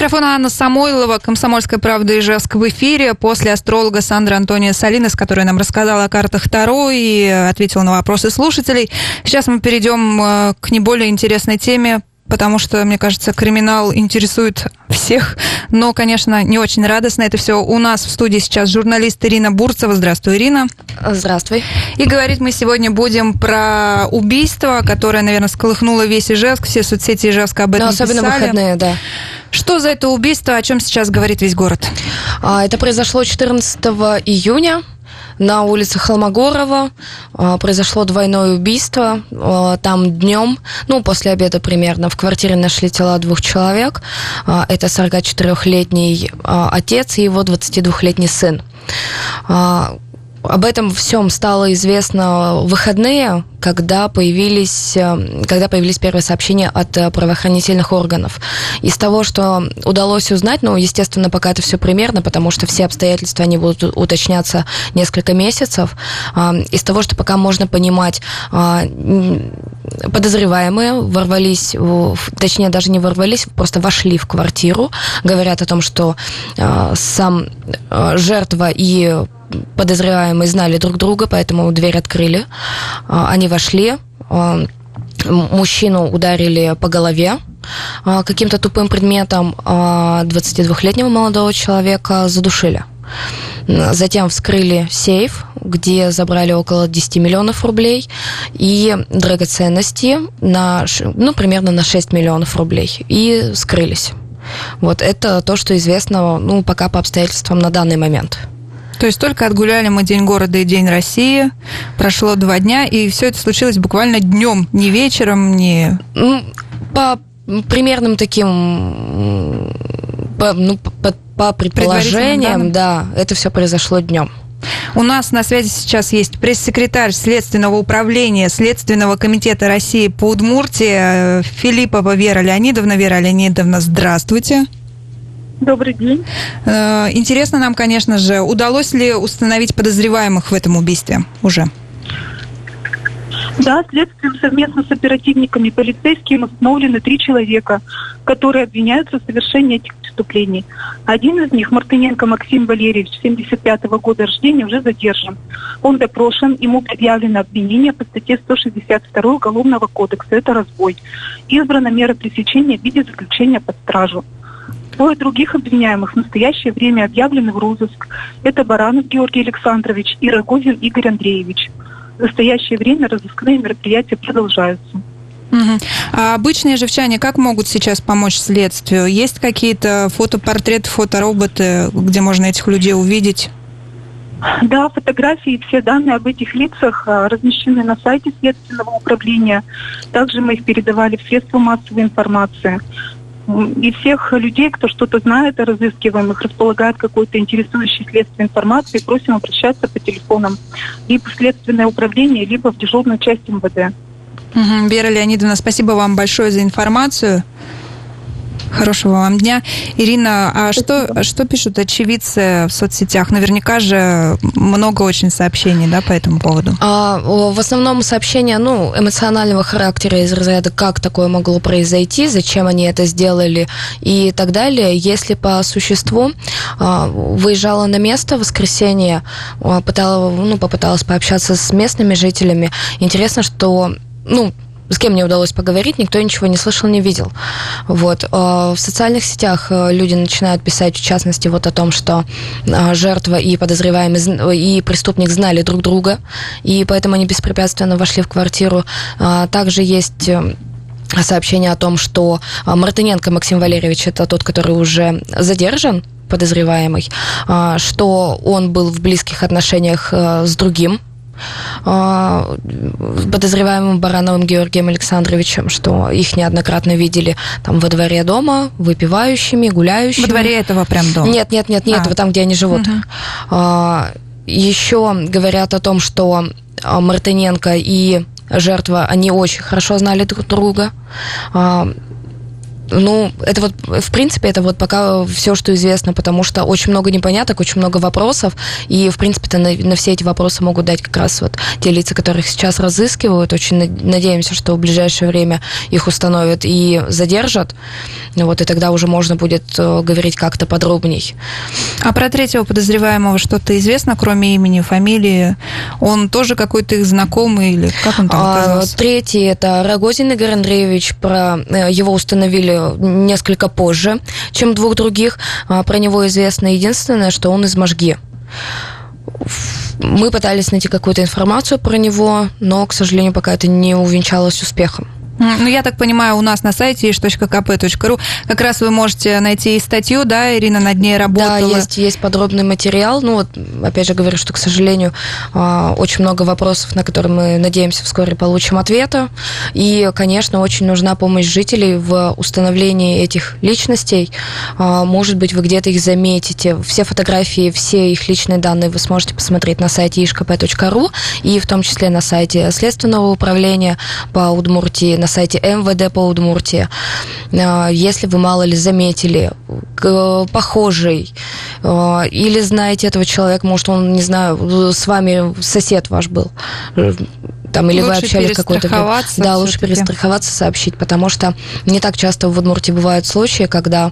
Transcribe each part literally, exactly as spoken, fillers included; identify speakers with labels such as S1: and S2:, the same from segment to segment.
S1: микрофона Анна Самойлова, «Комсомольская правда» Ижевск в эфире. После астролога Сандра Антония Салинес, которая нам рассказала о картах Таро и ответила на вопросы слушателей. Сейчас мы перейдем к не более интересной теме, потому что, мне кажется, криминал интересует всех, но, конечно, не очень радостно. Это все у нас в студии сейчас журналист Ирина Бурцева. Здравствуй, Ирина.
S2: Здравствуй.
S1: И говорить мы сегодня будем про убийство, которое, наверное, всколыхнуло весь Ижевск, все соцсети Ижевска об этом
S2: писали. Особенно
S1: писали.
S2: Выходные, да.
S1: Что за это убийство, о чем сейчас говорит весь город?
S2: Это произошло четырнадцатого июня. На улице Холмогорова произошло двойное убийство. Там днем, ну, после обеда примерно, в квартире нашли тела двух человек. Это сорокачетырёхлетний отец и его двадцатидвухлетний сын. Об этом всем стало известно в выходные, когда появились, когда появились первые сообщения от правоохранительных органов. Из того, что удалось узнать, ну, естественно, пока это все примерно, потому что все обстоятельства, они будут уточняться несколько месяцев. Из того, что пока можно понимать, подозреваемые ворвались, точнее, даже не ворвались, просто вошли в квартиру, говорят о том, что сам жертва и подозреваемые знали друг друга, поэтому дверь открыли. Они вошли, мужчину ударили по голове каким-то тупым предметом, двадцатидвухлетнего молодого человека задушили. Затем вскрыли сейф, где забрали около десять миллионов рублей и драгоценности на, ну, примерно на шесть миллионов рублей и скрылись. Вот это то, что известно, ну, пока по обстоятельствам на данный момент.
S1: То есть только отгуляли мы День города и День России, прошло два дня, и все это случилось буквально днем, не вечером, не...
S2: По примерным таким, по, ну, по, по предположениям, да, это все произошло днем.
S1: У нас на связи сейчас есть пресс-секретарь Следственного управления Следственного комитета России по Удмуртии Филиппова Вера Леонидовна. Вера Леонидовна, здравствуйте.
S3: Добрый день.
S1: Интересно нам, конечно же, удалось ли установить подозреваемых в этом убийстве уже?
S3: Да, следствием совместно с оперативниками и полицейскими установлены три человека, которые обвиняются в совершении этих преступлений. Один из них, Мартыненко Максим Валерьевич, семьдесят пятого года рождения, уже задержан. Он допрошен, ему предъявлено обвинение по статье сто шестьдесят два Уголовного кодекса, это разбой. Избрана мера пресечения в виде заключения под стражу. Двое других обвиняемых в настоящее время объявлены в розыск. Это Баранов Георгий Александрович и Рогозин Игорь Андреевич. В настоящее время разыскные мероприятия продолжаются.
S1: Угу. А обычные ижевчане как могут сейчас помочь следствию? Есть какие-то фотопортреты, фотороботы, где можно этих людей увидеть?
S3: Да, фотографии и все данные об этих лицах размещены на сайте Следственного управления. Также мы их передавали в средства массовой информации. И всех людей, кто что-то знает о разыскиваемых, располагает какой-то интересующей следствие информацией, просим обращаться по телефонам либо в Следственное управление, либо в дежурную часть эм вэ дэ.
S1: Угу. Вера Леонидовна, спасибо вам большое за информацию. Хорошего вам дня. Ирина, а что, что пишут очевидцы в соцсетях? Наверняка же много очень сообщений, да, по этому поводу?
S2: А, в основном сообщения, ну, эмоционального характера из разряда, как такое могло произойти, зачем они это сделали и так далее. Если по существу, а, выезжала на место в воскресенье, а, пыталась, ну, попыталась пообщаться с местными жителями. Интересно, что, ну, с кем мне удалось поговорить, никто ничего не слышал, не видел. Вот. В социальных сетях люди начинают писать, в частности, вот о том, что жертва и подозреваемый, и преступник знали друг друга, и поэтому они беспрепятственно вошли в квартиру. Также есть сообщение о том, что Мартыненко Максим Валерьевич, это тот, который уже задержан, подозреваемый, что он был в близких отношениях с другим подозреваемым Барановым Георгием Александровичем, что их неоднократно видели там во дворе дома, выпивающими, гуляющими.
S1: Во дворе этого прям дома?
S2: Нет, нет, нет, нет, а. вот там, где они живут. Угу. Еще говорят о том, что Мартыненко и жертва, они очень хорошо знали друг друга. Ну, это вот, в принципе, это вот пока все, что известно, потому что очень много непоняток, очень много вопросов, и, в принципе-то, на, на все эти вопросы могут дать как раз вот те лица, которых сейчас разыскивают. Очень надеемся, что в ближайшее время их установят и задержат, вот, и тогда уже можно будет говорить как-то подробней.
S1: А про третьего подозреваемого что-то известно, кроме имени, фамилии? Он тоже какой-то их знакомый или как он там оказался?
S2: А, третий – это Рогозин Игорь Андреевич, про его установили несколько позже, чем двух других. Про него известно единственное, что он из Можги. Мы пытались найти какую-то информацию про него, но, к сожалению, пока это не увенчалось успехом.
S1: Ну, я так понимаю, у нас на сайте иш точка ка пэ точка ру как раз вы можете найти статью, да, Ирина над ней работала.
S2: Да, есть, есть подробный материал. Ну, вот, опять же говорю, что, к сожалению, очень много вопросов, на которые мы надеемся вскоре получим ответы. И, конечно, очень нужна помощь жителей в установлении этих личностей. Может быть, вы где-то их заметите. Все фотографии, все их личные данные вы сможете посмотреть на сайте иш ка пэ точка ру и в том числе на сайте Следственного управления по Удмуртии, на сайте эм вэ дэ по Удмуртии. Если вы, мало ли, заметили похожий или знаете этого человека, может, он, не знаю, с вами сосед ваш был, там, или
S1: лучше
S2: вы общались какой-то... Да, лучше
S1: все-таки.
S2: перестраховаться, сообщить, потому что не так часто в Удмуртии бывают случаи, когда,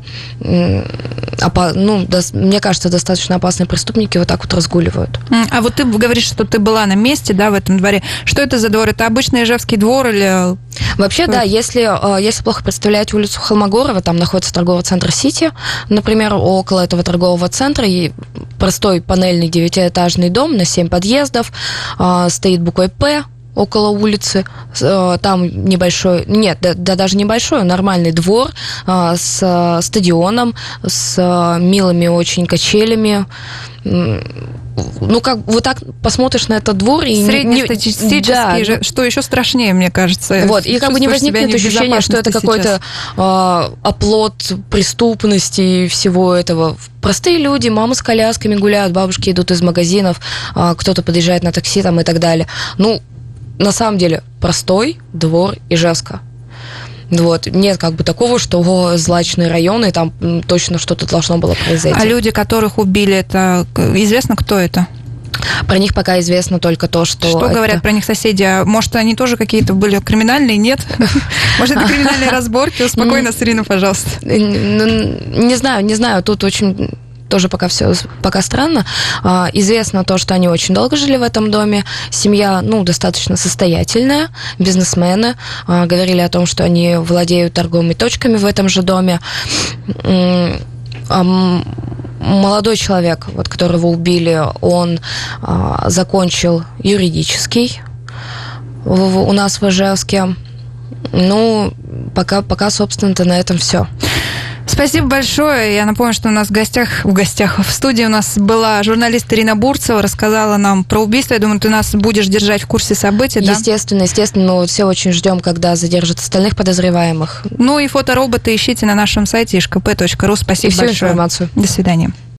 S2: ну, мне кажется, достаточно опасные преступники вот так вот разгуливают.
S1: А вот ты говоришь, что ты была на месте, да, в этом дворе. Что это за двор? Это обычный Ижевский двор или...
S2: Вообще, да, если, если плохо представлять улицу Холмогорова, там находится торговый центр «Сити», например, около этого торгового центра и простой панельный девятиэтажный дом на семь подъездов, стоит буквой «П», около улицы, там небольшой, нет, да, да даже небольшой, нормальный двор с стадионом, с милыми очень качелями. Ну, как вот так посмотришь на этот двор и...
S1: Среднестатистический,
S2: да,
S1: же, что еще страшнее, мне кажется.
S2: Вот, и как бы не возникнет ощущение, что это какой-то э, оплот преступности и всего этого. Простые люди, мамы с колясками гуляют, бабушки идут из магазинов, э, кто-то подъезжает на такси там и так далее. Ну, на самом деле, простой двор Ижевска. Вот. Нет как бы такого, что о, злачные районы, там точно что-то должно было произойти.
S1: А люди, которых убили, это известно, кто это?
S2: Про них пока известно только то, что...
S1: Что
S2: это...
S1: говорят про них соседи? Может, они тоже какие-то были криминальные? Нет? Может, это криминальные разборки? Успокой нас, Ирина, пожалуйста.
S2: Не знаю, не знаю. Тут очень... тоже пока все пока странно. А, известно то, что они очень долго жили в этом доме. Семья, ну, достаточно состоятельная, бизнесмены. А, говорили о том, что они владеют торговыми точками в этом же доме. А, молодой человек, вот, которого убили, он а, закончил юридический в, у нас в Ижевске. Ну, пока, пока собственно-то, на этом все.
S1: Спасибо большое. Я напомню, что у нас в гостях, в гостях, в студии у нас была журналист Ирина Бурцева, рассказала нам про убийство. Я думаю, ты нас будешь держать в курсе событий, да?
S2: Естественно, естественно. Мы все очень ждем, когда задержат остальных подозреваемых.
S1: Ну и фотороботы ищите на нашем сайте иш ка пэ точка ру. Спасибо
S2: и всю
S1: большое.
S2: Информацию.
S1: До свидания.